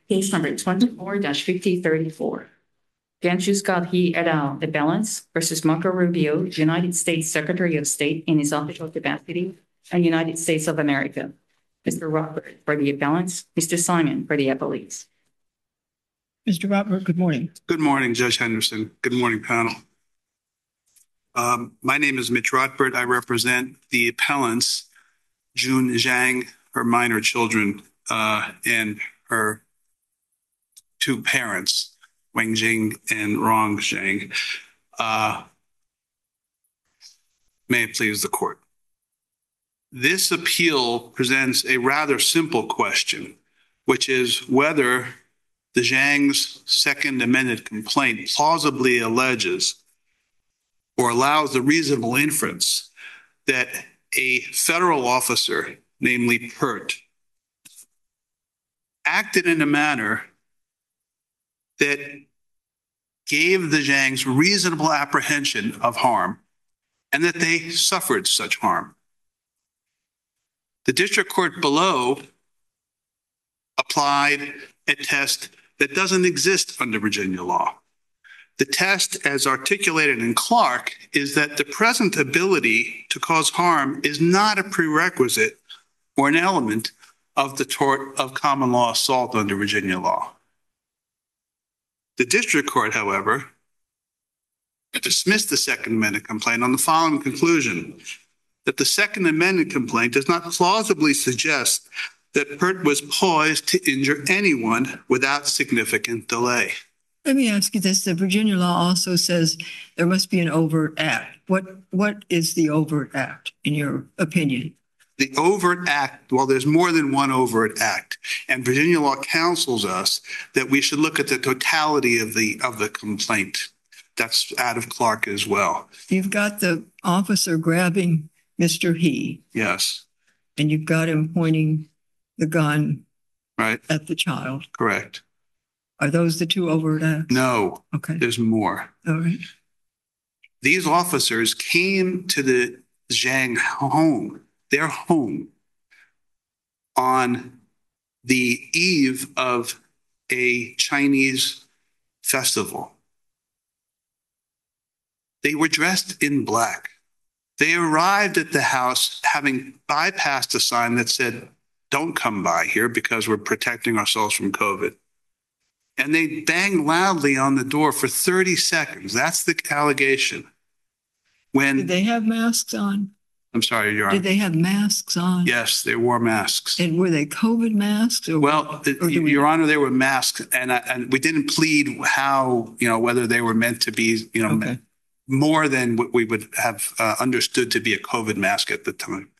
Case number 24-5034. Ganju Scott He et al. Appellants versus Marco Rubio, United States Secretary of State in his official capacity, and United States of America. Mr. Robert for the appellants, Mr. Simon for the appellees. Mr. Robert, good morning. Good morning, Judge Henderson. Good morning, panel. My name is Mitch Rotbert. I represent the appellants, June Zhang, her minor children, and her two parents, Wang Jing and Rong Zhang. May it please the court. This appeal presents a rather simple question, which is whether the Zhang's second amended complaint plausibly alleges or allows the reasonable inference that a federal officer, namely Pert, acted in a manner that gave the Zhangs reasonable apprehension of harm and that they suffered such harm. The district court below applied a test that doesn't exist under Virginia law. The test, as articulated in Clark, is that the present ability to cause harm is not a prerequisite or an element of the tort of common law assault under Virginia law. The district court, however, dismissed the Second Amendment complaint on the following conclusion: that the Second Amendment complaint does not plausibly suggest that Pert was poised to injure anyone without significant delay. Let me ask you this. The Virginia law also says there must be an overt act. What is the overt act, in your opinion? The overt act, well, there's more than one overt act, and Virginia law counsels us that we should look at the totality of the complaint. That's out of Clark as well. You've got the officer grabbing Mr. He. Yes. And you've got him pointing the gun right at the child. Correct. Are those the two overt acts? No. Okay. There's more. All right. These officers came to the Zhang home, their home, on the eve of a Chinese festival. They were dressed in black. They arrived at the house having bypassed a sign that said, "Don't come by here because we're protecting ourselves from COVID." And they banged loudly on the door for 30 seconds. That's the allegation. Did they have masks on? I'm sorry, Your Honor. Did they have masks on? Yes, they wore masks. And were they COVID masks? Your Honor, they were masks, and we didn't plead how, whether they were meant to be, okay, more than what we would have understood to be a COVID mask at the time.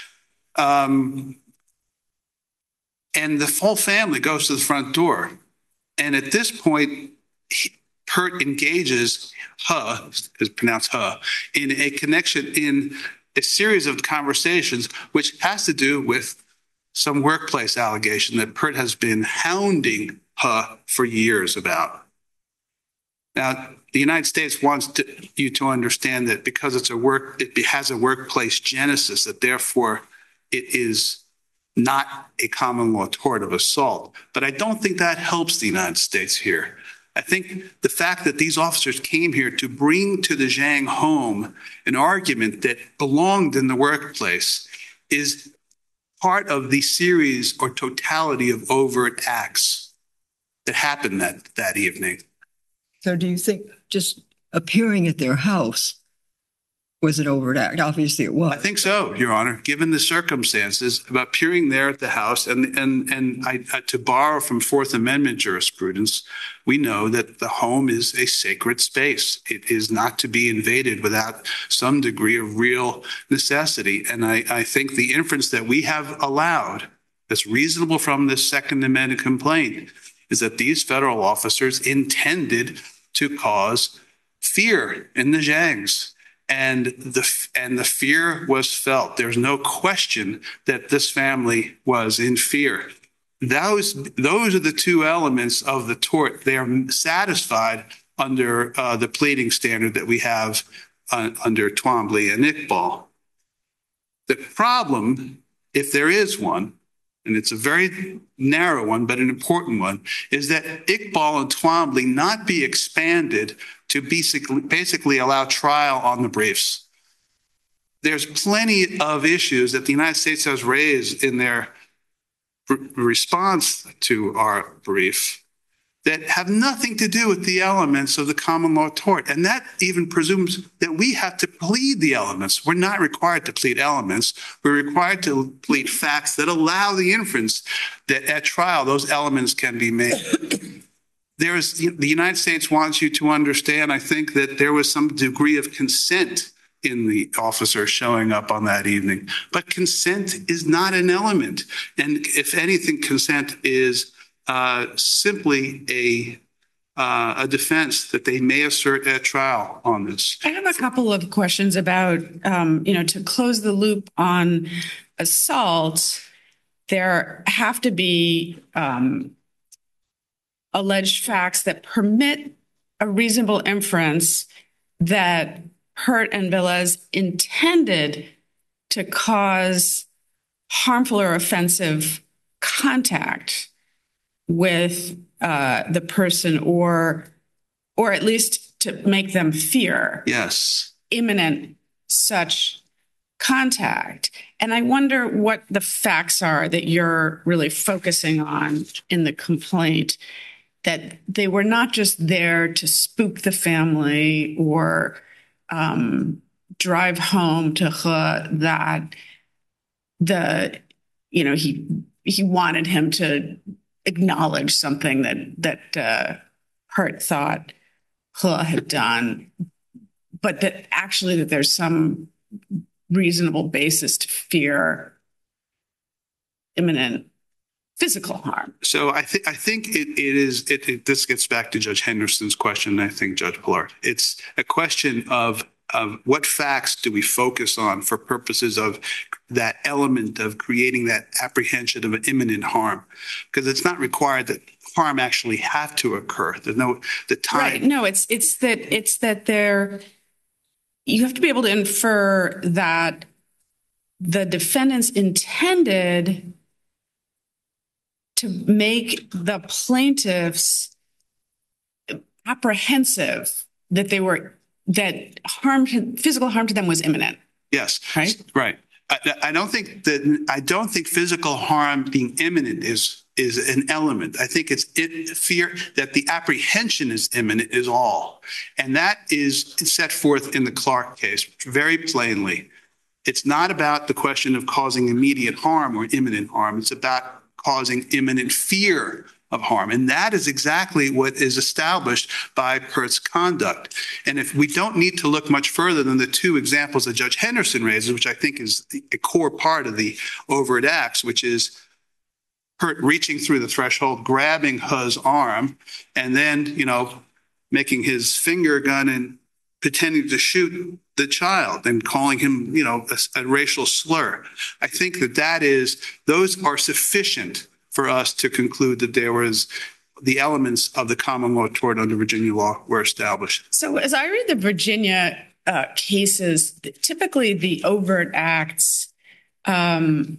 And the whole family goes to the front door. And at this point, Pert engages her, is pronounced her, in a connection in a series of conversations, which has to do with some workplace allegation that Pert has been hounding her for years about. Now, the United States wants you to understand that because it has a workplace genesis, that therefore it is not a common law tort of assault. But I don't think that helps the United States here. I think the fact that these officers came here to bring to the Zhang home an argument that belonged in the workplace is part of the series or totality of overt acts that happened that evening. So do you think just appearing at their house was an overt act? Obviously it was. I think so, Your Honor, given the circumstances of appearing there at the house. And to borrow from Fourth Amendment jurisprudence, we know that the home is a sacred space. It is not to be invaded without some degree of real necessity. And I think the inference that we have allowed that's reasonable from this Second Amendment complaint is that these federal officers intended to cause fear in the Zhangs. And the fear was felt. There's no question that this family was in fear. Those are the two elements of the tort. They are satisfied under the pleading standard that we have under Twombly and Iqbal. The problem, if there is one, and it's a very narrow one, but an important one, is that Iqbal and Twombly not be expanded to basically allow trial on the briefs. There's plenty of issues that the United States has raised in their response to our brief that have nothing to do with the elements of the common law tort. And that even presumes that we have to plead the elements. We're not required to plead elements. We're required to plead facts that allow the inference that at trial those elements can be made. The United States wants you to understand, I think, that there was some degree of consent in the officer showing up on that evening. But consent is not an element. And if anything, consent is simply a defense that they may assert at trial on this. I have a couple of questions about, to close the loop on assault, there have to be alleged facts that permit a reasonable inference that Hurt and Velez intended to cause harmful or offensive contact with the person, or at least to make them fear imminent such contact. And I wonder what the facts are that you're really focusing on in the complaint, that they were not just there to spook the family or drive home to her, that he wanted him to acknowledge something that Hurt thought Hua had done, but that actually that there's some reasonable basis to fear imminent physical harm. So I think this gets back to Judge Henderson's question, and I think Judge Pillard. It's a question of what facts do we focus on for purposes of that element of creating that apprehension of an imminent harm, because it's not required that harm actually have to occur. There's the time. Right. No, it's that you have to be able to infer that the defendants intended to make the plaintiffs apprehensive that physical harm to them was imminent. Yes. Right. I don't think physical harm being imminent is an element. I think it's fear that the apprehension is imminent is all. And that is set forth in the Clark case very plainly. It's not about the question of causing immediate harm or imminent harm. It's about causing imminent fear of harm. And that is exactly what is established by Hurt's conduct. And if we don't need to look much further than the two examples that Judge Henderson raises, which I think is a core part of the overt acts, which is Hurt reaching through the threshold, grabbing Hu's arm, and then, making his finger gun and pretending to shoot the child and calling him, a racial slur. I think those are sufficient for us to conclude that there was the elements of the common law tort under Virginia law were established. So as I read the Virginia cases, typically the overt acts to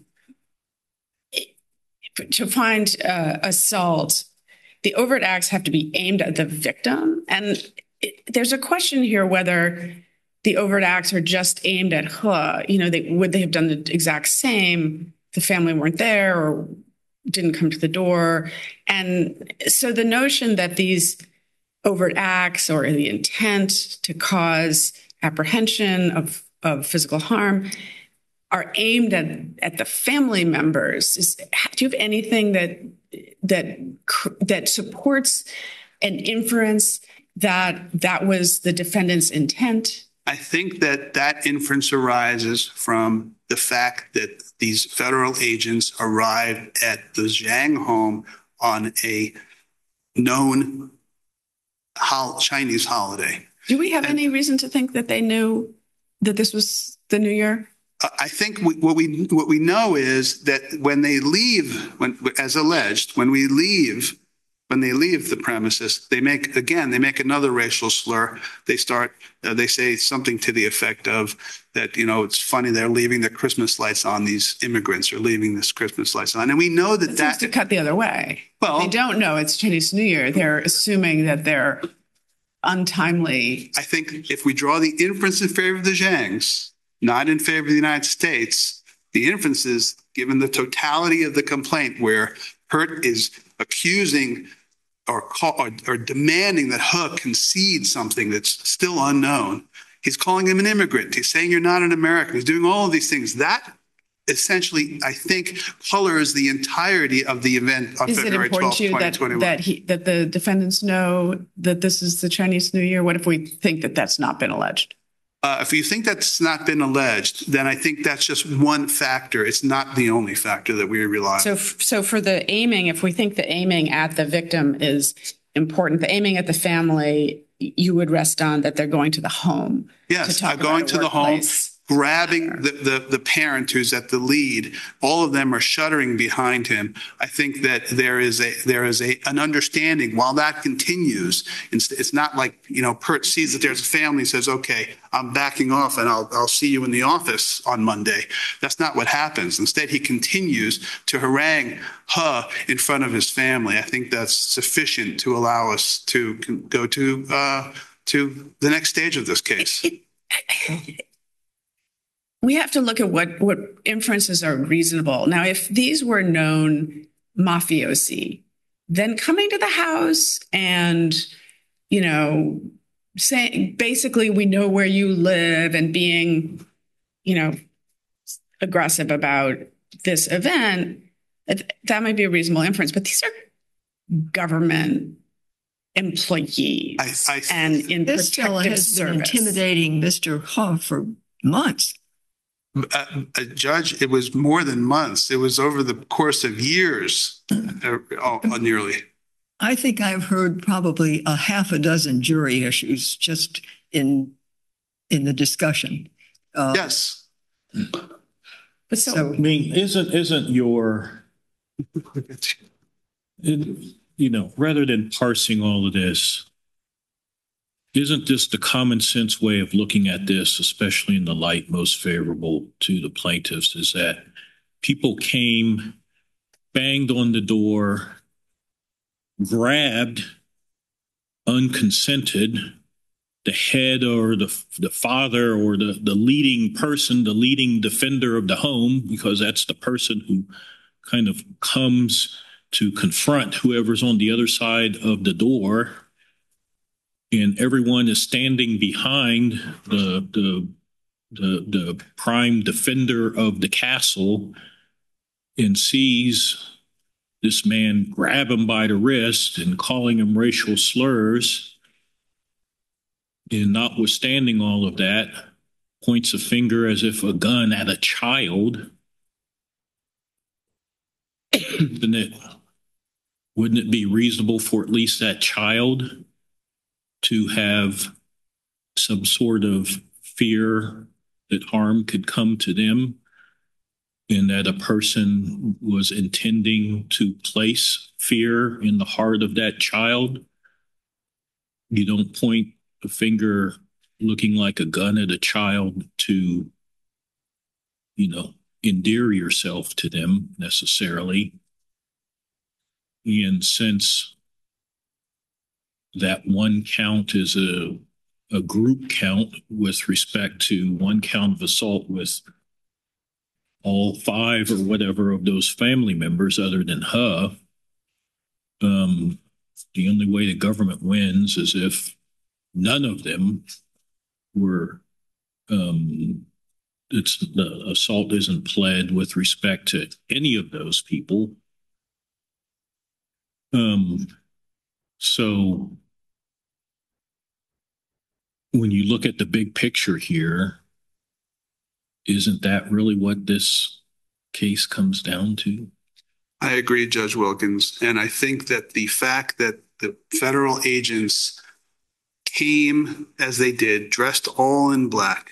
find assault, the overt acts have to be aimed at the victim. And there's a question here whether the overt acts are just aimed at Hua. Would they have done the exact same? The family weren't there or didn't come to the door. And so the notion that these overt acts or the intent to cause apprehension of physical harm are aimed at the family members. Do you have anything that supports an inference that was the defendant's intent? I think that inference arises from the fact that these federal agents arrived at the Zhang home on a known Chinese holiday. Do we have any reason to think that they knew that this was the New Year? I think what we know is that when they leave, as alleged, when we leave When they leave the premises, they make another racial slur. They say something to the effect of that, it's funny they're leaving their Christmas lights on, these immigrants are leaving this Christmas lights on. And we know It seems to cut the other way. Well, they don't know it's Chinese New Year. They're assuming that they're untimely. I think if we draw the inference in favor of the Zhangs, not in favor of the United States, the inference is, given the totality of the complaint where Hurt is accusing or demanding that He concede something that's still unknown. He's calling him an immigrant. He's saying you're not an American. He's doing all of these things. That essentially, I think, colors the entirety of the event on February 12th, 2021. That the defendants know that this is the Chinese New Year? What if we think that that's not been alleged? If you think that's not been alleged, then I think that's just one factor. It's not the only factor that we rely on. So for the aiming, if we think the aiming at the victim is important, the aiming at the family, you would rest on that they're going to the home. Yes, going to the home, grabbing the parent who's at the lead. All of them are shuddering behind him. I think that there is an understanding while that continues. It's not like, Pert sees that there's a family and says, okay, I'm backing off and I'll see you in the office on Monday. That's not what happens. Instead, he continues to harangue He in front of his family. I think that's sufficient to allow us to go to the next stage of this case. We have to look at what inferences are reasonable. Now, if these were known mafiosi, then coming to the house and, saying, basically, we know where you live and being, aggressive about this event, that might be a reasonable inference. But these are government employees and in this fellow protective has been service. intimidating Mr. He for months. Judge, it was more than months. It was over the course of years, nearly. I think I've heard probably a half a dozen jury issues just in the discussion. Yes. But so, I mean, isn't your, rather than parsing all of this, isn't this the common sense way of looking at this, especially in the light most favorable to the plaintiffs, is that people came, banged on the door, grabbed, unconsented, the head or the father or the leading person, the leading defender of the home, because that's the person who kind of comes to confront whoever's on the other side of the door. And everyone is standing behind the prime defender of the castle and sees this man grab him by the wrist and calling him racial slurs. And notwithstanding all of that, points a finger as if a gun at a child. Wouldn't it be reasonable for at least that child to have some sort of fear that harm could come to them and that a person was intending to place fear in the heart of that child? You don't point a finger looking like a gun at a child to, endear yourself to them necessarily. And since that one count is a group count with respect to one count of assault with all 5 or whatever of those family members other than He, the only way the government wins is if none of them were, the assault isn't pled with respect to any of those people. So when you look at the big picture here, isn't that really what this case comes down to? I agree, Judge Wilkins. And I think that the fact that the federal agents came as they did, dressed all in black,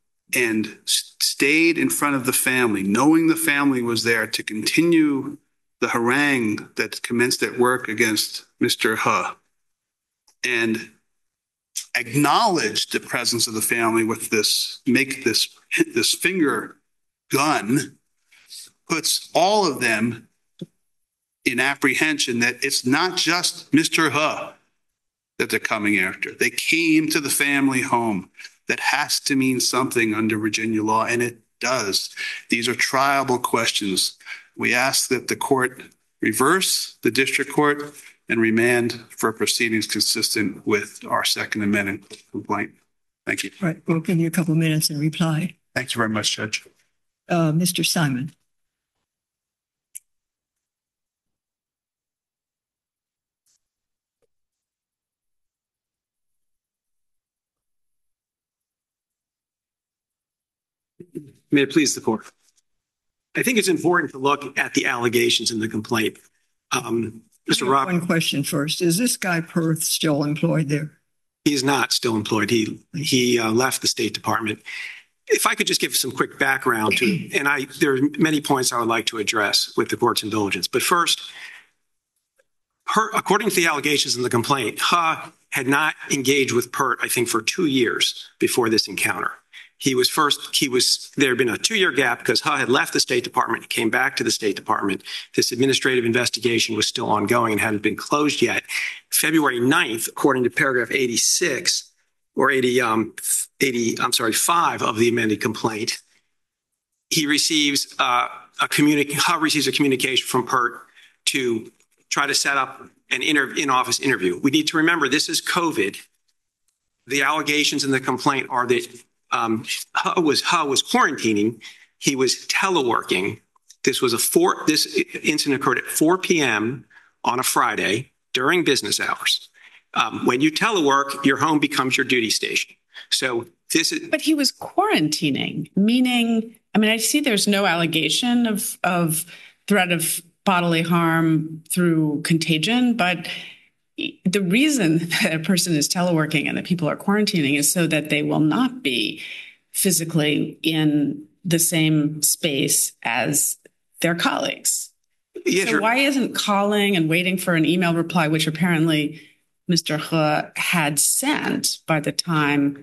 and stayed in front of the family, knowing the family was there to continue the harangue that commenced at work against Mr. And acknowledged the presence of the family with this finger gun, puts all of them in apprehension that it's not just Mr. that they're coming after. They came to the family home. That has to mean something under Virginia law, and it does. These are triable questions. We ask that the court reverse the district court and remand for proceedings consistent with our Second Amendment complaint. Thank you. Right. We'll give you a couple of minutes and reply. Thank you very much, Judge. Mr. Simon. May it please the court. I think it's important to look at the allegations in the complaint. Mr. Rock. One question first. Is this guy Perth still employed there? He is not still employed. He left the State Department. If I could just give some quick background to, and there are many points I would like to address with the court's indulgence. But first, according to the allegations in the complaint, had not engaged with Pert, I think, for 2 years before this encounter. There had been a 2-year gap because had left the State Department, came back to the State Department. This administrative investigation was still ongoing and hadn't been closed yet. February 9th, according to paragraph 86 or 5 of the amended complaint, he receives receives a communication from Pert to try to set up an in-office interview. We need to remember this is COVID. The allegations in the complaint are that was quarantining. He was teleworking. This incident occurred at 4 p.m. on a Friday during business hours. When you telework, your home becomes your duty station. But he was quarantining, meaning, I see there's no allegation of threat of bodily harm through contagion, but the reason that a person is teleworking and that people are quarantining is so that they will not be physically in the same space as their colleagues. Yes, so why isn't calling and waiting for an email reply, which apparently Mr. He had sent by the time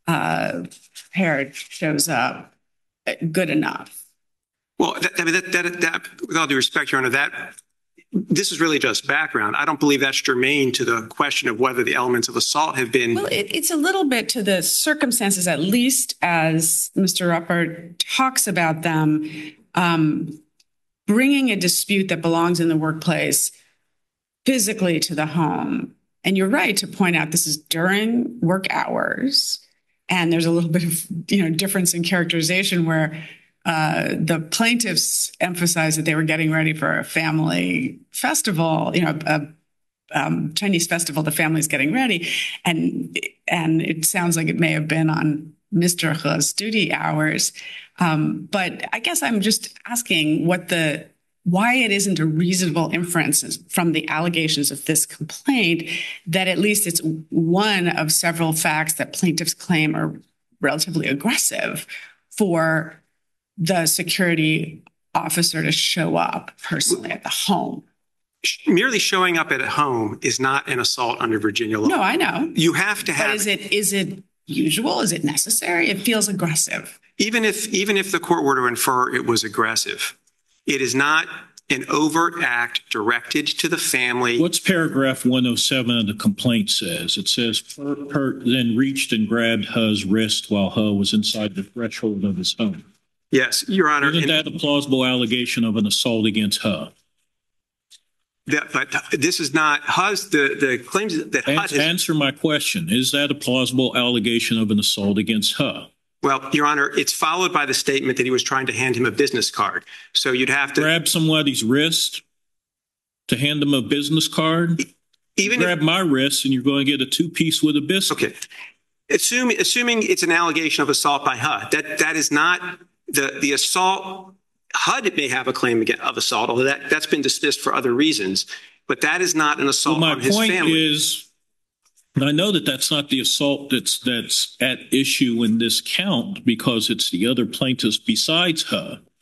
Pert shows up, good enough? Well, with all due respect, Your Honor, this is really just background. I don't believe that's germane to the question of whether the elements of assault have been. Well, it's a little bit to the circumstances, at least as Mr. Ruppert talks about them, bringing a dispute that belongs in the workplace physically to the home. And you're right to point out this is during work hours. And there's a little bit of difference in characterization where the plaintiffs emphasized that they were getting ready for a family festival, a Chinese festival. The family's getting ready, and it sounds like it may have been on Mr. He's duty hours. But I guess I'm just asking why it isn't a reasonable inference from the allegations of this complaint that at least it's one of several facts that plaintiffs claim are relatively aggressive for the security officer to show up personally at the home. Merely showing up at a home is not an assault under Virginia law. No, I know. You have to have. But is it usual? Is it necessary? It feels aggressive. Even if the court were to infer it was aggressive, it is not an overt act directed to the family. What's paragraph 107 of the complaint says? It says Pert then reached and grabbed He's wrist while He was inside the threshold of his home. Yes, Your Honor. Isn't that a plausible allegation of an assault against He? But this is not the claims that Answer my question. Is that a plausible allegation of an assault against He? Well, Your Honor, it's followed by the statement that he was trying to hand him a business card. So you'd have to grab somebody's wrist to hand them a business card. Grab my wrist and you're going to get a 2-piece with a biscuit. Okay. Assuming it's an allegation of assault by He, that is not the assault. HUD may have a claim of assault, although that's been dismissed for other reasons. But that is not an assault on his family. My point is, and I know that that's not the assault that's at issue in this count because it's the other plaintiffs besides He.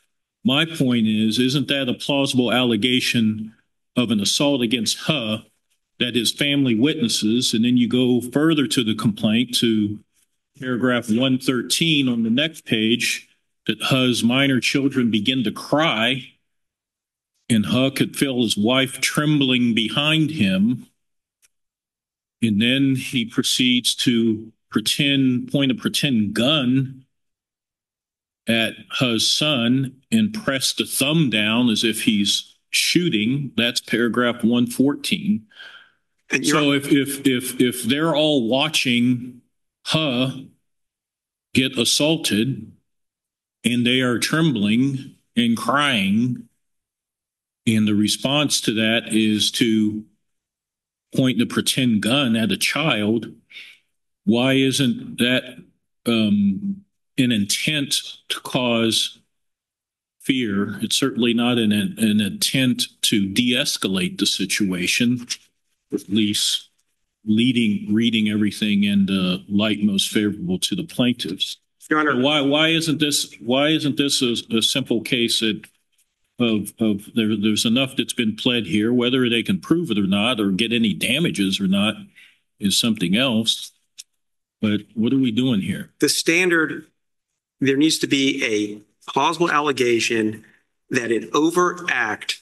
my point is, isn't that a plausible allegation of an assault against her that his family witnesses? And then you go further to the complaint to paragraph 113 on the next page, that Hu's minor children begin to cry, and Hu could feel his wife trembling behind him. And then he proceeds to point a pretend gun at Hu's son and press the thumb down as if he's shooting. That's paragraph 114. So if they're all watching Hu get assaulted and they are trembling and crying, and the response to that is to point the pretend gun at a child, why isn't that an intent to cause fear? It's certainly not an intent to de-escalate the situation, at least reading everything in the light most favorable to the plaintiffs. Your Honor, Why isn't this a simple case of there's enough that's been pled here, whether they can prove it or not, or get any damages or not, is something else. But what are we doing here? the standard, there needs to be a plausible allegation that an overt act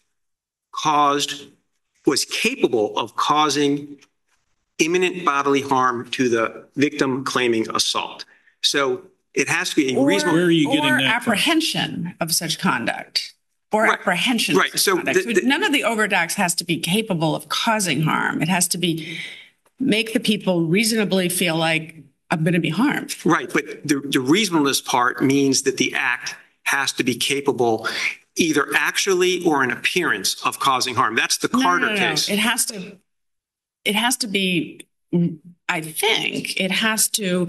was capable of causing imminent bodily harm to the victim claiming assault. So it has to be a reasonable. Where are you getting or that from? apprehension of such conduct. Or Right. apprehension Right. of such So conduct. None of the overt acts has to be capable of causing harm. It has to make the people reasonably feel like I'm going to be harmed. Right, but the reasonableness part means that the act has to be capable either actually or in appearance of causing harm. That's the Carter case. It has to be, I think, it has to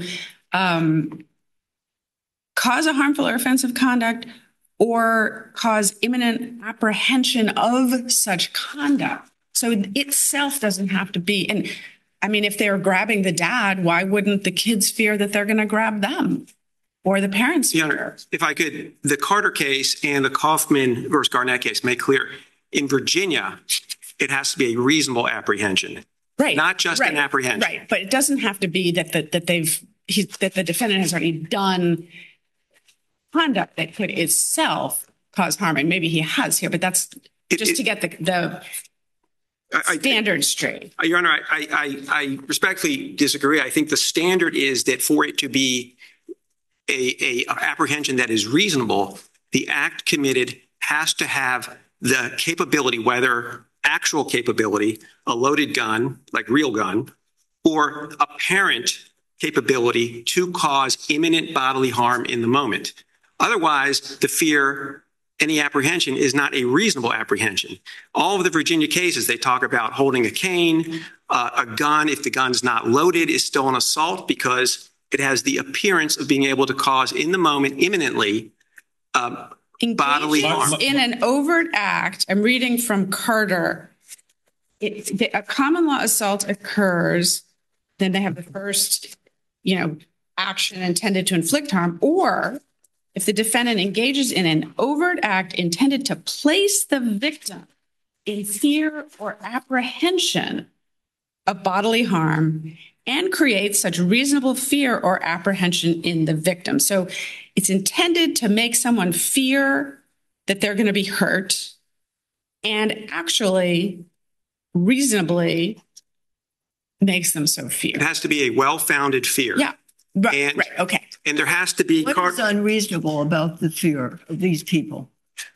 cause a harmful or offensive conduct or cause imminent apprehension of such conduct. So it itself doesn't have to be. And I mean, if they're grabbing the dad, why wouldn't the kids fear that they're going to grab them? Or the parents Your fear? Honor, if I could, the Carter case and the Kaufman versus Garnett case make clear, in Virginia, it has to be a reasonable apprehension. Right. Not just an apprehension. Right. But it doesn't have to be that the defendant has already done conduct that could itself cause harm. And maybe he has here, but that's just to get the standard straight. Your Honor, I respectfully disagree. I think the standard is that for it to be a apprehension that is reasonable, the act committed has to have the capability, whether actual capability, a loaded gun, like real gun, or apparent capability to cause imminent bodily harm in the moment. Otherwise, the fear, any apprehension is not a reasonable apprehension. All of the Virginia cases, they talk about holding a cane, a gun, if the gun is not loaded, is still an assault because it has the appearance of being able to cause in the moment imminently bodily harm. In an overt act, I'm reading from Carter, a common law assault occurs, then they have the first, action intended to inflict harm, or if the defendant engages in an overt act intended to place the victim in fear or apprehension of bodily harm and create such reasonable fear or apprehension in the victim. So it's intended to make someone fear that they're going to be hurt and actually reasonably makes them so fear. It has to be a well-founded fear. Yeah. Right. Okay. And there has to be. What is unreasonable about the fear of these people?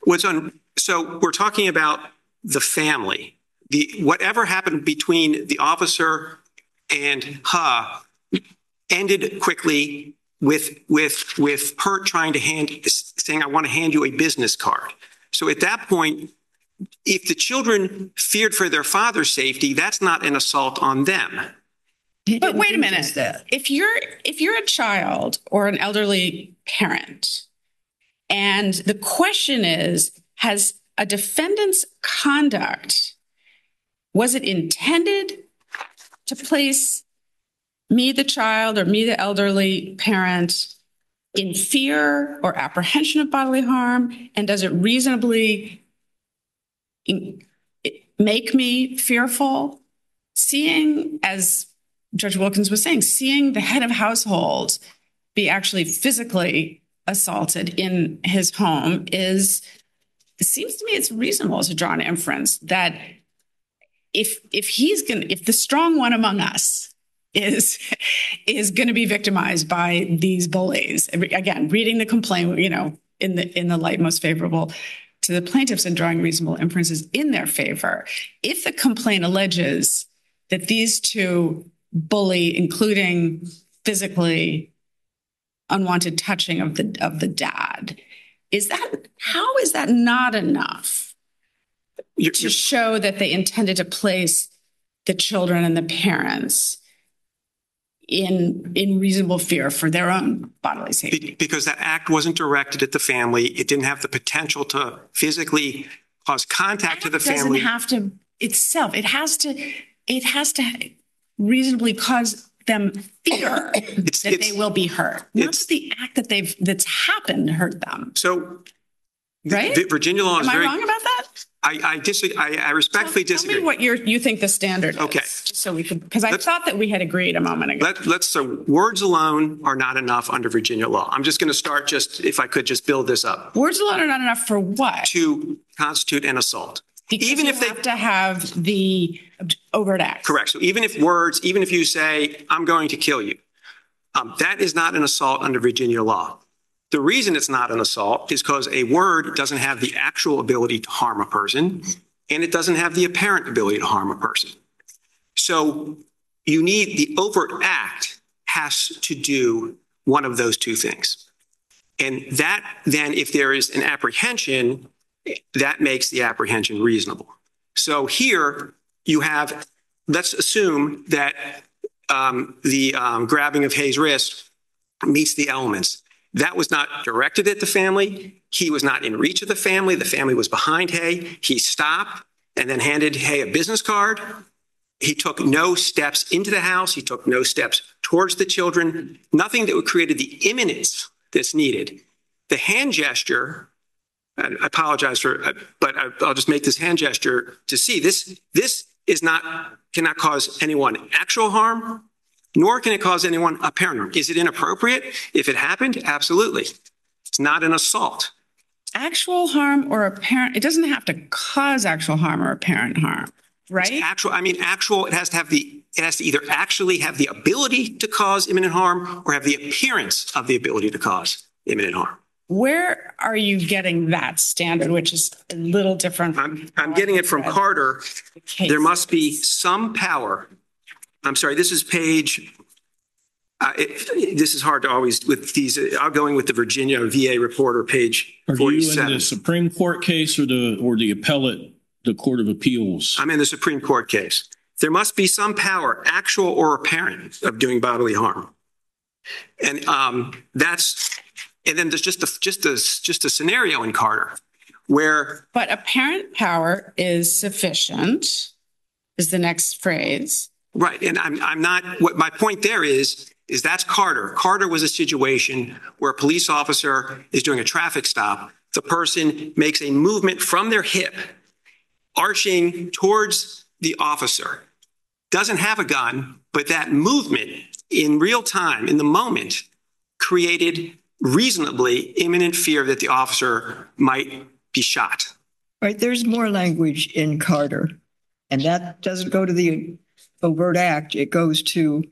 So we're talking about the family. Whatever happened between the officer and Ha ended quickly with Hurt trying to saying, "I want to hand you a business card." So at that point, if the children feared for their father's safety, that's not an assault on them. But wait a minute. If you're a child or an elderly parent, and the question is, has a defendant's conduct, was it intended to place me, the child, or me, the elderly parent, in fear or apprehension of bodily harm? And does it reasonably make me fearful? Seeing, as Judge Wilkins was saying, seeing the head of household be actually physically assaulted in his home it seems to me it's reasonable to draw an inference that if the strong one among us is going to be victimized by these bullies, again, reading the complaint, in the light most favorable to the plaintiffs and drawing reasonable inferences in their favor, if the complaint alleges that these two bully, including physically unwanted touching of the dad, how is that not enough to show that they intended to place the children and the parents in reasonable fear for their own bodily safety? Because that act wasn't directed at the family. It didn't have the potential to physically cause contact to the family. It doesn't have to itself. It has to reasonably cause them fear that they will be hurt. Not that the act that's happened hurt them. So, right? Virginia law is Am I wrong about that? I disagree. I respectfully disagree. Tell me what you think the standard is. Okay. Just so we could, because I thought that we had agreed a moment ago. So words alone are not enough under Virginia law. I'm just going to start if I could just build this up. Words alone are not enough for what? To constitute an assault. Because even you if they have to have the overt act. Correct. So even if you say, I'm going to kill you, that is not an assault under Virginia law. The reason it's not an assault is because a word doesn't have the actual ability to harm a person, and it doesn't have the apparent ability to harm a person. So you need the overt act has to do one of those two things. And that then, if there is an apprehension, that makes the apprehension reasonable. So here you have, let's assume that the grabbing of Hayes' wrist meets the elements. That was not directed at the family. He was not in reach of the family. The family was behind Hay. He stopped and then handed Hay a business card. He took no steps into the house. He took no steps towards the children. Nothing that would create the imminence that's needed. The hand gesture, I apologize but I'll just make this hand gesture to see this cannot cause anyone actual harm, nor can it cause anyone apparent harm. Is it inappropriate? If it happened, absolutely. It's not an assault. Actual harm or apparent, it doesn't have to cause actual harm or apparent harm, right? It has to either actually have the ability to cause imminent harm or have the appearance of the ability to cause imminent harm. Where are you getting that standard, which is a little different? I'm getting it from Carter. There must be some power. I'm sorry, this is page, this is hard to always, with these, I'm going with the Virginia VA Reporter, page 47. Are you in the Supreme Court case or the appellate, the Court of Appeals? I'm in the Supreme Court case. There must be some power, actual or apparent, of doing bodily harm. And and then there's just a scenario in Carter where. But apparent power is sufficient, is the next phrase. Right. And I'm not, what my point there is that's Carter. Carter was a situation where a police officer is doing a traffic stop. The person makes a movement from their hip, arching towards the officer, doesn't have a gun, but that movement in real time, in the moment, created reasonably imminent fear that the officer might be shot. Right. There's more language in Carter, and that doesn't go to the overt act. It goes to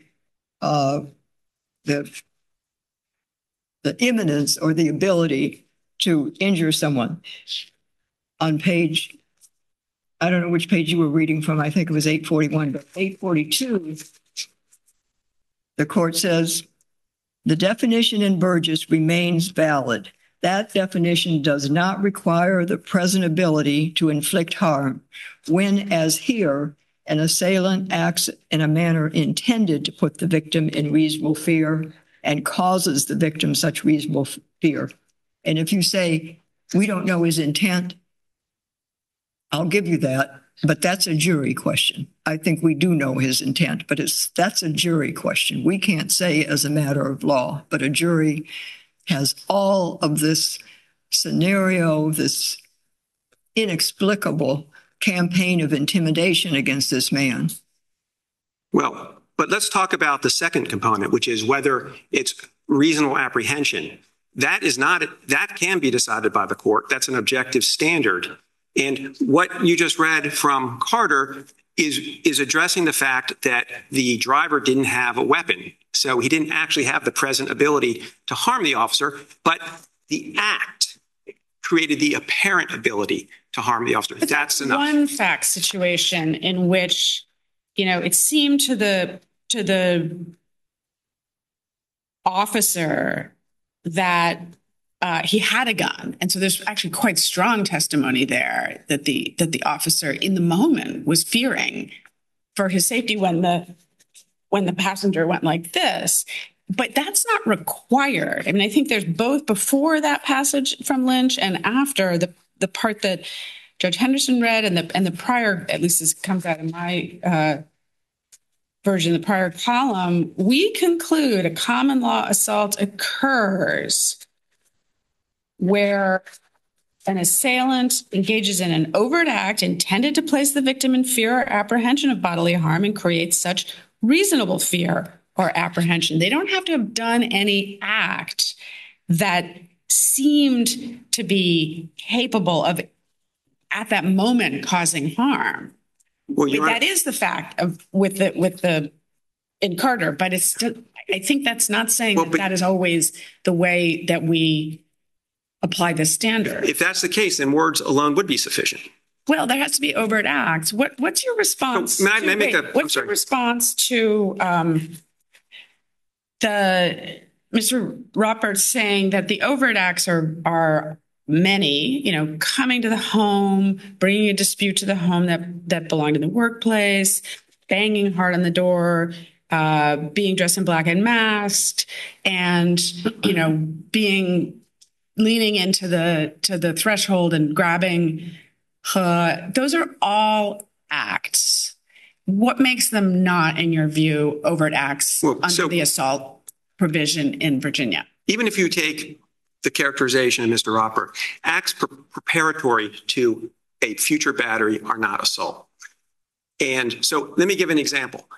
the imminence or the ability to injure someone. On page, I don't know which page you were reading from, I think it was 841, but 842, the court says, the definition in Burgess remains valid. That definition does not require the present ability to inflict harm when, as here, an assailant acts in a manner intended to put the victim in reasonable fear and causes the victim such reasonable fear. And if you say, we don't know his intent, I'll give you that, but that's a jury question. I think we do know his intent, but that's a jury question. We can't say as a matter of law, but a jury has all of this scenario, this inexplicable campaign of intimidation against this man. Well, but let's talk about the second component, which is whether it's reasonable apprehension. That can be decided by the court. That's an objective standard. And what you just read from Carter is addressing the fact that the driver didn't have a weapon. So he didn't actually have the present ability to harm the officer, but the act created the apparent ability to harm the officer. But that's enough. One fact situation in which, it seemed to the officer that he had a gun. And so there's actually quite strong testimony there that the officer in the moment was fearing for his safety when the passenger went like this. But that's not required. I mean, I think there's both before that passage from Lynch and after the part that Judge Henderson read and the prior, at least this comes out in my version, the prior column, we conclude a common law assault occurs where an assailant engages in an overt act intended to place the victim in fear or apprehension of bodily harm and creates such reasonable fear or apprehension. They don't have to have done any act that seemed to be capable of, at that moment, causing harm. Well, that is the fact of in Carter, but it's still, I think that's not saying that is always the way that we apply this standard. If that's the case, then words alone would be sufficient. Well, there has to be overt acts. What's your response? What's your response to Mr. Roberts saying that the overt acts are many, coming to the home, bringing a dispute to the home that belonged in the workplace, banging hard on the door, being dressed in black and masked, and, leaning into the threshold and grabbing her. Those are all acts. What makes them not, in your view, overt acts under the assault provision in Virginia? Even if you take the characterization of Mr. Roper, acts preparatory to a future battery are not assault. And so let me give an example.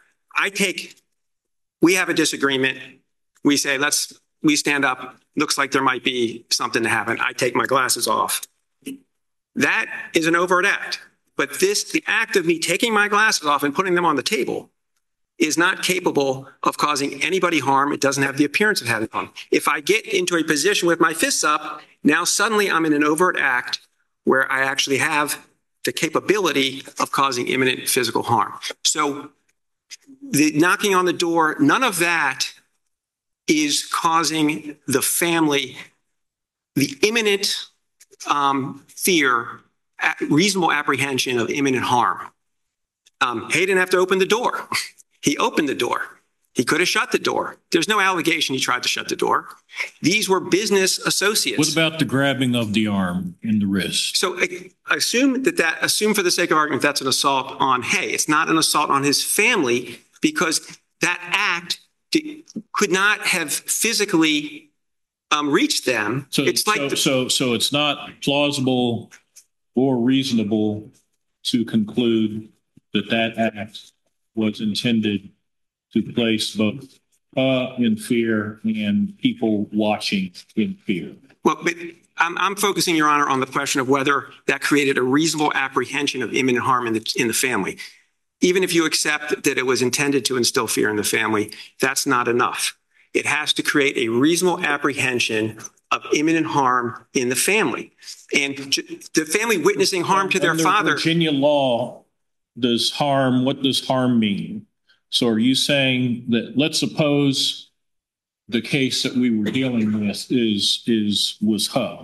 We have a disagreement. We say, we stand up. Looks like there might be something to happen. I take my glasses off. That is an overt act. But the act of me taking my glasses off and putting them on the table is not capable of causing anybody harm. It doesn't have the appearance of having harm. If I get into a position with my fists up, now suddenly I'm in an overt act where I actually have the capability of causing imminent physical harm. So the knocking on the door, none of that is causing the family the imminent fear, reasonable apprehension of imminent harm. He didn't have to open the door. He opened the door. He could have shut the door. There's no allegation he tried to shut the door. These were business associates. What about the grabbing of the arm and the wrist? So assume for the sake of argument that's an assault on Hay. It's not an assault on his family because that act could not have physically reached them. So it's not plausible or reasonable to conclude that act was intended to place both in fear and people watching in fear. Well, but I'm focusing, Your Honor, on the question of whether that created a reasonable apprehension of imminent harm in the family. Even if you accept that it was intended to instill fear in the family, that's not enough. It has to create a reasonable apprehension of imminent harm in the family. And the family witnessing harm to their father. Virginia law, what does harm mean? So are you saying that, let's suppose the case that we were dealing with was Hubb.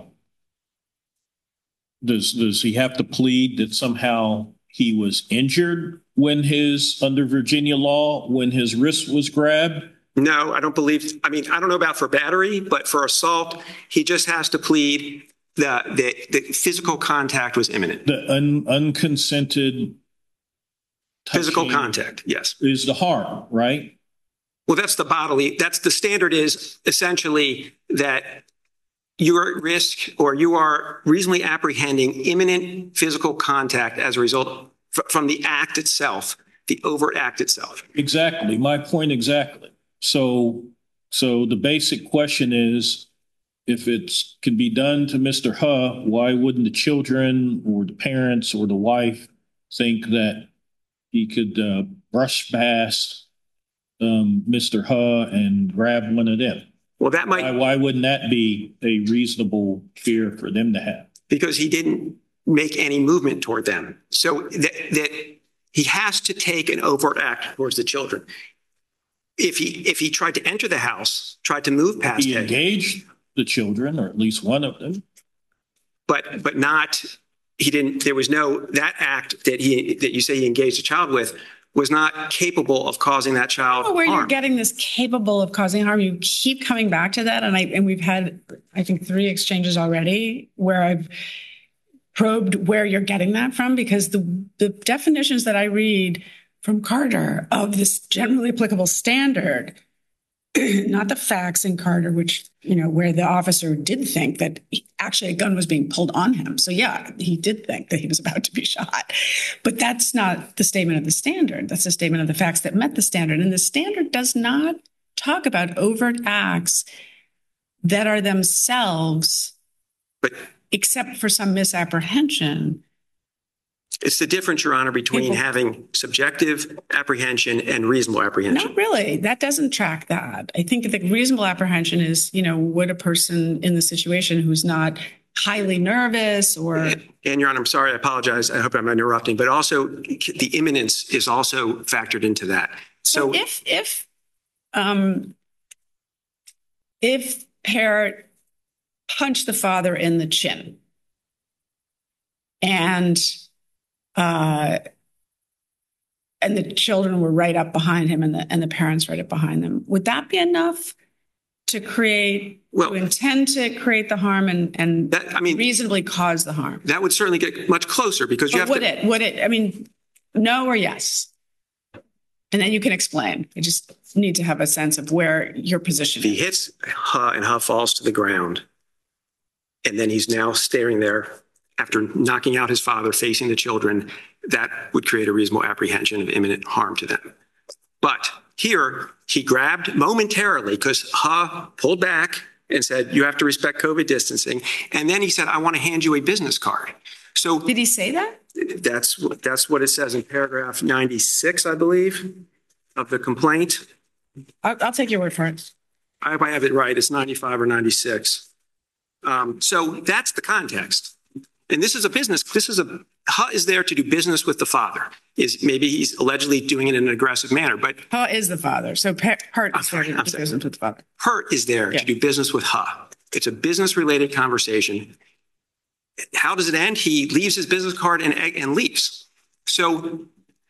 Does he have to plead that somehow he was injured under Virginia law, when his wrist was grabbed? No, I don't believe. I mean, I don't know about for battery, but for assault, he just has to plead the physical contact was imminent. The unconsented physical contact, yes, is the harm, right? Well, that's the bodily. That's the standard is essentially that you're at risk or you are reasonably apprehending imminent physical contact as a result from the act itself, the overt act itself. Exactly. My point exactly. So the basic question is, if it can be done to Mr. Huh, why wouldn't the children or the parents or the wife think that he could brush past Mr. Huh and grab one of them? Well, that might. Why wouldn't that be a reasonable fear for them to have? Because he didn't make any movement toward them. So that he has to take an overt act towards the children. If he tried to enter the house, tried to move past He it, engaged the children, or at least one of them. but not, he didn't, there was no, that act that you say he engaged a child with was not capable of causing that child I don't know where harm. you're getting this capable of causing harm. You keep coming back to that. And we've had, I think, 3 exchanges already where I've probed where you're getting that from, because the definitions that I read from Carter of this generally applicable standard, not the facts in Carter, which, where the officer did think that actually a gun was being pulled on him. So yeah, he did think that he was about to be shot, but that's not the statement of the standard. That's a statement of the facts that met the standard. And the standard does not talk about overt acts that are themselves, But except for some misapprehension. it's the difference, Your Honor, between having subjective apprehension and reasonable apprehension. Not really. That doesn't track that. I think the reasonable apprehension is, would a person in the situation who's not highly nervous or... And Your Honor, I'm sorry, I apologize. I hope I'm not interrupting, but also the imminence is also factored into that. So if Parrott punched the father in the chin and the children were right up behind him and the parents right up behind them, would that be enough to intend to create the harm and reasonably cause the harm? That would certainly get much closer, because you have to... Would it? I mean, no or yes? And then you can explain. I just need to have a sense of where your position If he hits Huh and Huh falls to the ground, and then he's now staring there after knocking out his father, facing the children, that would create a reasonable apprehension of imminent harm to them. But here, he grabbed momentarily, because Huh pulled back and said, you have to respect COVID distancing. And then he said, I want to hand you a business card. So Did he say that? that's what it says in paragraph 96, I believe, of the complaint. I'll take your word for it. I hope I have it right. It's 95 or 96. So that's the context. And this is a business. Huh is there to do business with the father. Maybe he's allegedly doing it in an aggressive manner, but Huh is the father. So Hurt is there to do business with the father. Hurt is there to do business with Huh. It's a business-related conversation. How does it end? He leaves his business card and leaves. So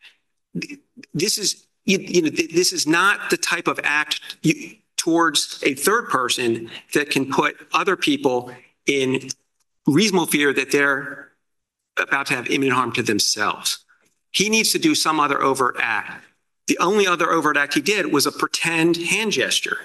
this is, this is not the type of act towards a third person that can put other people in reasonable fear that they're about to have imminent harm to themselves. He needs to do some other overt act. The only other overt act he did was a pretend hand gesture.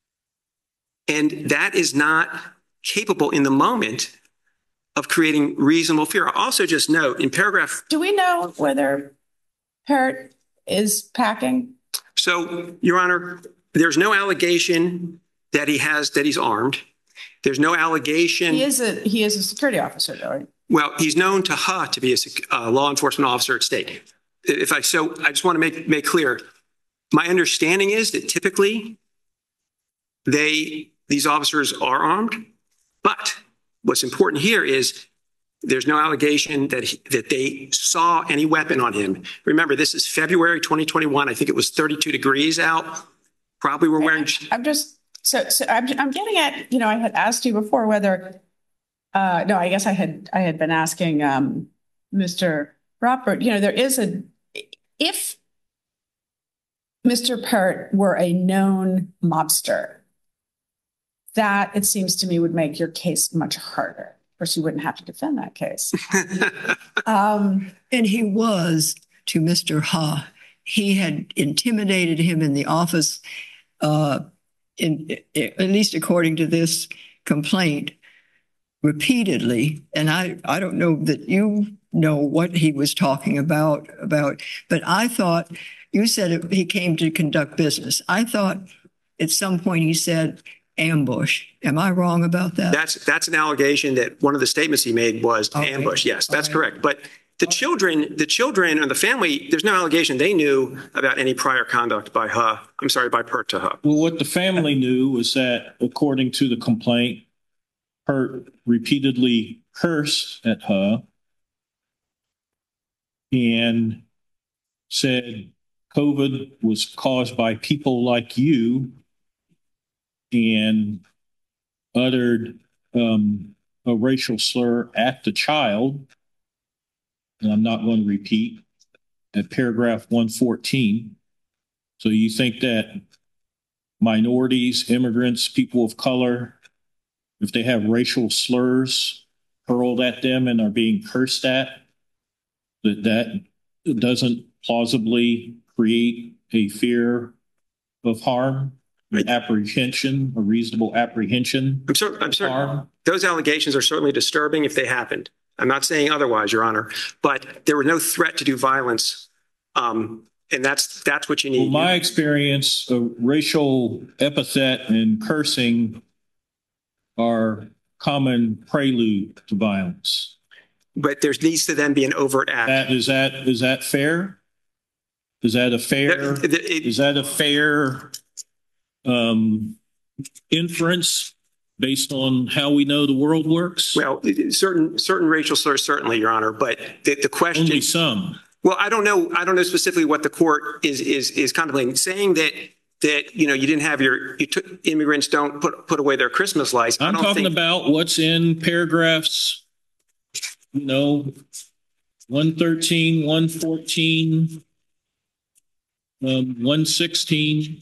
And that is not capable in the moment of creating reasonable fear. I'll also just note in paragraph... Do we know whether Hurt is packing? So, Your Honor, there's no allegation that he's armed. There's no allegation. He is a security officer, though, right? Well, he's known to Huh to be a law enforcement officer at state. I just want to make clear, my understanding is that typically these officers are armed, but what's important here is there's no allegation that they saw any weapon on him. Remember, this is February 2021. I think it was 32 degrees out. Probably we're wearing... I'm getting at, I had asked you before whether, no, I guess I had been asking Mr. Robert, if Mr. Parrott were a known mobster, that it seems to me would make your case much harder. Of course, you wouldn't have to defend that case. And he was to Mr. Huh. He had intimidated him in the office, at least according to this complaint, repeatedly, and I don't know that you know what he was talking about, but I thought you said he came to conduct business. I thought at some point he said ambush. Am I wrong about that? That's an allegation that one of the statements he made was Okay. ambush. Yes, that's All right. correct. But the children and the family, there's no allegation they knew about any prior conduct by Pert to Huh. Well, what the family knew was that, according to the complaint, Hurt repeatedly cursed at Huh and said COVID was caused by people like you, and uttered a racial slur at the child. And I'm not going to repeat at paragraph 114. So you think that minorities, immigrants, people of color, if they have racial slurs hurled at them and are being cursed at, that doesn't plausibly create a fear of harm, an apprehension, a reasonable apprehension? I'm certain harm? those allegations are certainly disturbing if they happened. I'm not saying otherwise, Your Honor, but there was no threat to do violence. And that's what you need. Well, my experience, a racial epithet and cursing are common prelude to violence. But there needs to then be an overt act. Is that fair? Is that a fair inference based on how we know the world works? Well, certain racial slurs, certainly, Your Honor. But the question. Only some. Well, I don't know specifically what the court is contemplating. Saying that you didn't have immigrants don't put away their Christmas lights. I'm talking about what's in paragraphs, 113, 114, 116.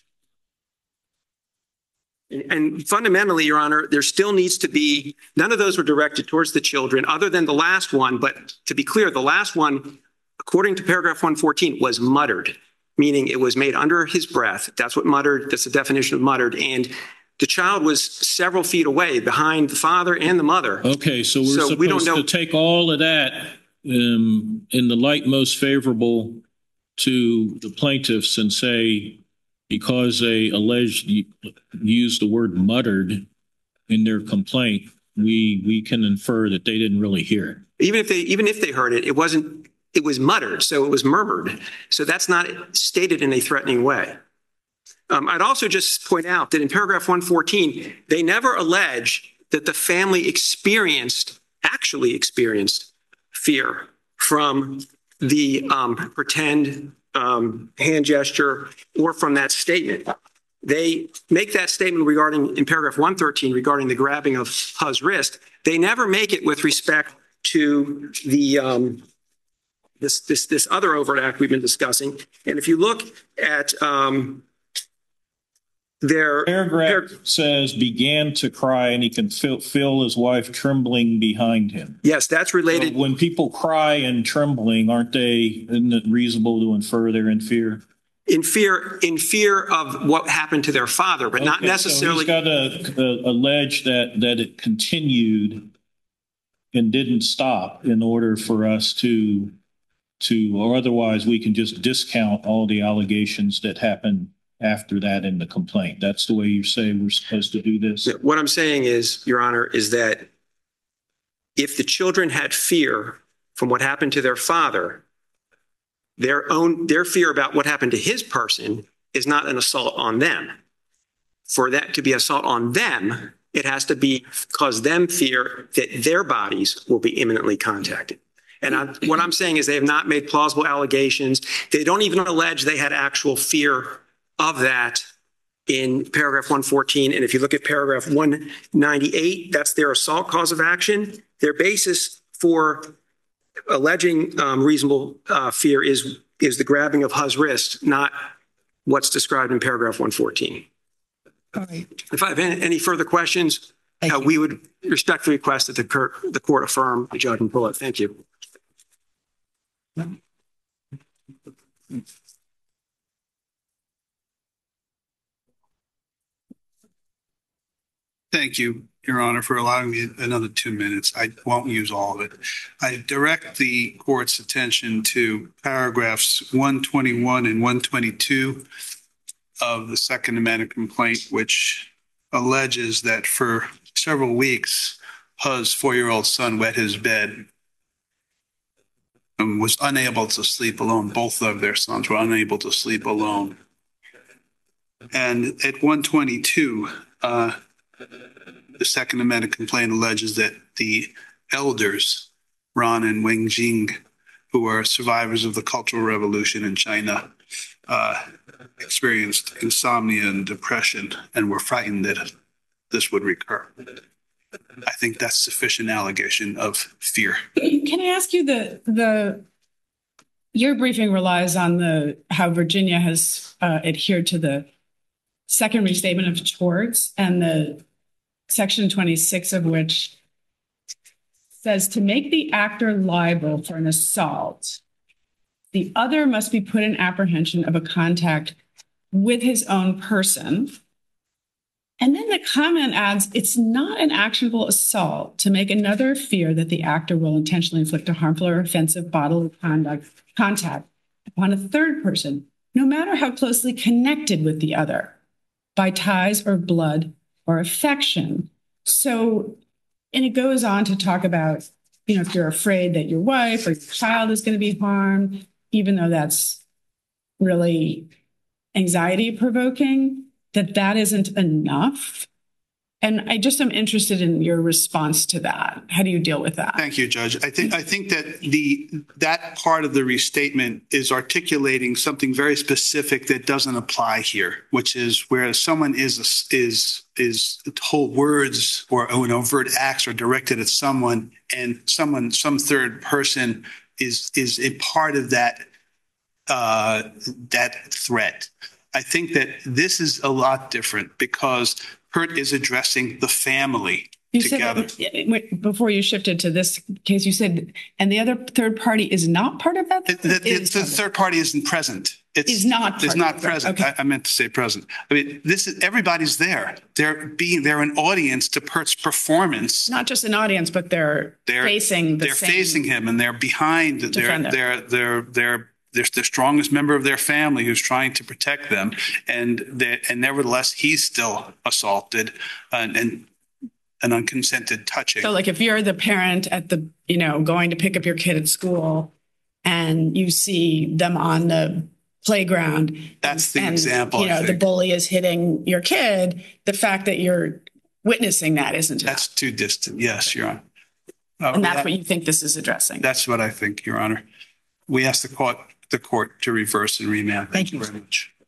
And fundamentally, Your Honor, there still needs to be, none of those were directed towards the children other than the last one. But to be clear, the last one, according to paragraph 114, was muttered, meaning it was made under his breath. That's what muttered, that's the definition of muttered. And the child was several feet away behind the father and the mother. Okay, so we're supposed to take all of that in the light most favorable to the plaintiffs and say, because they alleged used the word muttered in their complaint, we can infer that they didn't really hear it. Even if they heard it, it was muttered, so it was murmured. So that's not stated in a threatening way. I'd also just point out that in paragraph 114, they never allege that the family actually experienced fear from the pretend hand gesture or from that statement. They make that statement in paragraph 113 regarding the grabbing of Huh's wrist. They never make it with respect to the this other overt act we've been discussing. And if you look at their paragraph says began to cry and he can feel his wife trembling behind him. Yes, that's related. So when people cry and trembling, isn't it reasonable to infer they're in fear? In fear of what happened to their father, but not necessarily. So he's got to allege that it continued and didn't stop in order for us to, or otherwise we can just discount all the allegations that happened after that in the complaint. That's the way you say we're supposed to do this? What I'm saying is, Your Honor, is that if the children had fear from what happened to their father, their fear about what happened to his person is not an assault on them. For that to be assault on them, it has to cause them fear that their bodies will be imminently contacted. And what I'm saying is they have not made plausible allegations. They don't even allege they had actual fear of that in paragraph 114. And if you look at paragraph 198, that's their assault cause of action. Their basis for alleging reasonable fear is the grabbing of Huh's wrist, not what's described in paragraph 114. All right. If I have any further questions, we would respectfully request that the court affirm the judgment bullet. Thank you. Thank you, Your Honor, for allowing me another 2 minutes. I won't use all of it. I direct the court's attention to paragraphs 121 and 122 of the Second Amendment complaint, which alleges that for several weeks, Hu's 4-year-old son wet his bed and was unable to sleep alone. Both of their sons were unable to sleep alone. And at 122, the Second Amendment complaint alleges that the elders, Ron and Wing Jing, who are survivors of the Cultural Revolution in China, experienced insomnia and depression and were frightened that this would recur. I think that's sufficient allegation of fear. Can I ask you your briefing relies on how Virginia has adhered to the second restatement of torts, and the Section 26 of which says to make the actor liable for an assault, the other must be put in apprehension of a contact with his own person. And then the comment adds, it's not an actionable assault to make another fear that the actor will intentionally inflict a harmful or offensive bodily contact upon a third person, no matter how closely connected with the other, by ties or blood or affection. So, and it goes on to talk about, if you're afraid that your wife or your child is going to be harmed, even though that's really anxiety provoking, that isn't enough. And I just am interested in your response to that. How do you deal with that? Thank you, Judge. I think that that part of the restatement is articulating something very specific that doesn't apply here, which is where someone is told words or overt acts are directed at someone, and some third person is a part of that threat. I think that this is a lot different because Hurt is addressing the family together. Before you shifted to this case, you said, and the other third party is not part of that? The third party isn't present. Is not present. Okay. I meant to say present. I mean, everybody's there. They're an audience to Pert's performance. Not just an audience, but they're facing him, and they're behind. They're the strongest member of their family who's trying to protect them, and nevertheless he's still assaulted and an unconsented touching. So, like, if you're the parent at the going to pick up your kid at school, and you see them on the playground, that's the example. The bully is hitting your kid. The fact that you're witnessing that isn't enough. That's too distant. Yes, Your Honor. And that's what you think this is addressing. That's what I think, Your Honor. We ask the court to reverse and remand. Thank you very much.